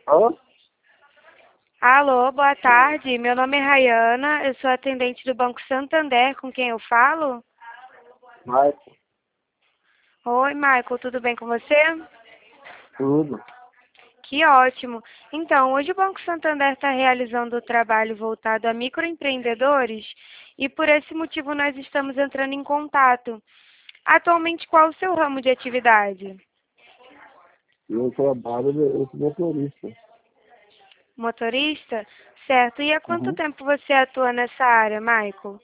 Hã? Alô, boa tarde. Meu nome é Rayana, eu sou atendente do Banco Santander, com quem eu falo? Vai, Oi, Michael, tudo bem com você? tudo. Que ótimo. Então, hoje o Banco Santander está realizando o trabalho voltado a microempreendedores e por esse motivo nós estamos entrando em contato. Atualmente, qual o seu ramo de atividade? Eu trabalho de motorista. Motorista? Certo. E há quanto Uhum. tempo você atua nessa área, Michael?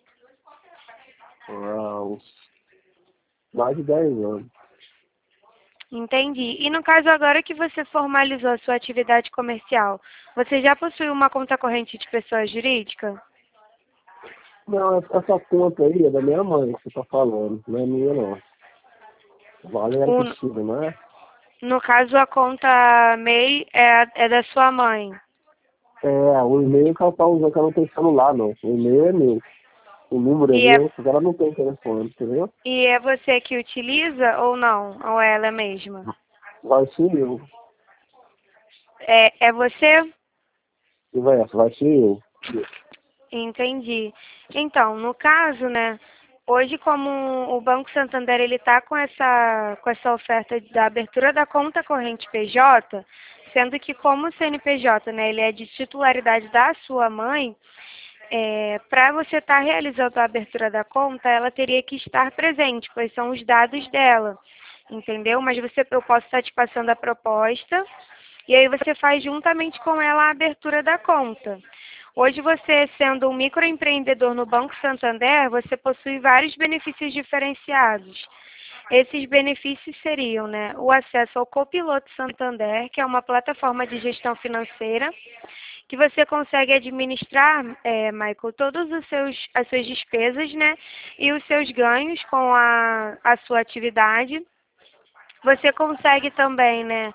Há uns mais de 10 anos. Entendi. E no caso agora que você formalizou a sua atividade comercial, você já possui uma conta corrente de pessoa jurídica? Não, essa conta aí é da minha mãe que você tá falando, não é minha não. Valéria O, Cristina, não é? no caso a conta MEI é da sua mãe. É, o e-mail que ela tá usando, que ela não tem celular não. O e-mail é meu. O número é E é, meu, porque ela não tem telefone, entendeu? e é você que utiliza ou não? Ou é ela mesma? Vai ser eu. É você? E vai ser eu. Entendi. Então, no caso, né, hoje como o Banco Santander ele está com essa oferta da abertura da conta corrente PJ, sendo que como o CNPJ, né, ele é de titularidade da sua mãe, para você estar realizando a abertura da conta, ela teria que estar presente, pois são os dados dela, entendeu? Mas eu posso estar te passando a proposta e aí você faz juntamente com ela a abertura da conta. Hoje você, sendo um microempreendedor no Banco Santander, você possui vários benefícios diferenciados. Esses benefícios seriam, né, o acesso ao Copiloto Santander, que é uma plataforma de gestão financeira, que você consegue administrar, Michael, todos as suas despesas, né, e os seus ganhos com a sua atividade. Você consegue também, né,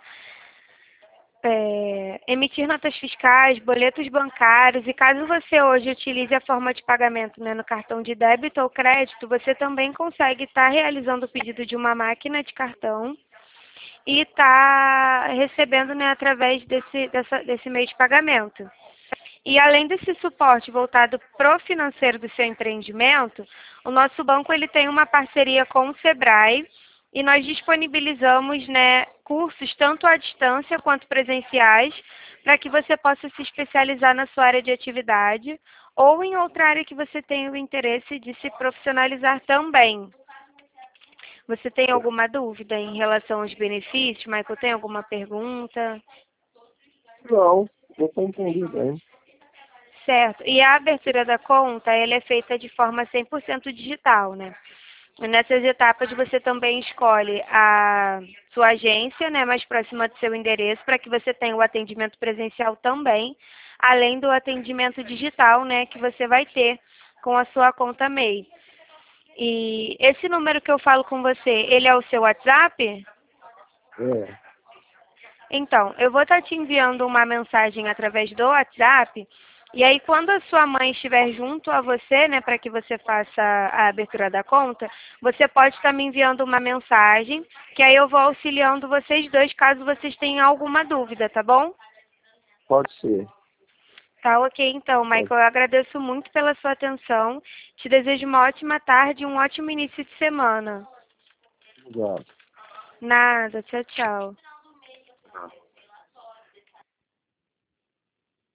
emitir notas fiscais, boletos bancários e caso você hoje utilize a forma de pagamento, né, no cartão de débito ou crédito, você também consegue estar realizando o pedido de uma máquina de cartão e estar recebendo, né, através desse meio de pagamento. E além desse suporte voltado para o financeiro do seu empreendimento, o nosso banco ele tem uma parceria com o Sebrae e nós disponibilizamos, né, cursos tanto à distância quanto presenciais para que você possa se especializar na sua área de atividade ou em outra área que você tenha o interesse de se profissionalizar também. Você tem alguma dúvida em relação aos benefícios, Michael? Tem alguma pergunta? Não, eu tô entendendo bem. Certo. E a abertura da conta, ela é feita de forma 100% digital, né? E nessas etapas você também escolhe a sua agência, né, mais próxima do seu endereço, para que você tenha o atendimento presencial também, além do atendimento digital, né, que você vai ter com a sua conta MEI. E esse número que eu falo com você, ele é o seu WhatsApp? É, Então, eu vou estar te enviando uma mensagem através do WhatsApp, e aí quando a sua mãe estiver junto a você, né, para que você faça a abertura da conta, você pode estar me enviando uma mensagem, que aí eu vou auxiliando vocês dois caso vocês tenham alguma dúvida, tá bom? pode ser. Tá ok, então, Michael, Pode. eu agradeço muito pela sua atenção, te desejo uma ótima tarde e um ótimo início de semana. Obrigado. Nada, tchau, tchau.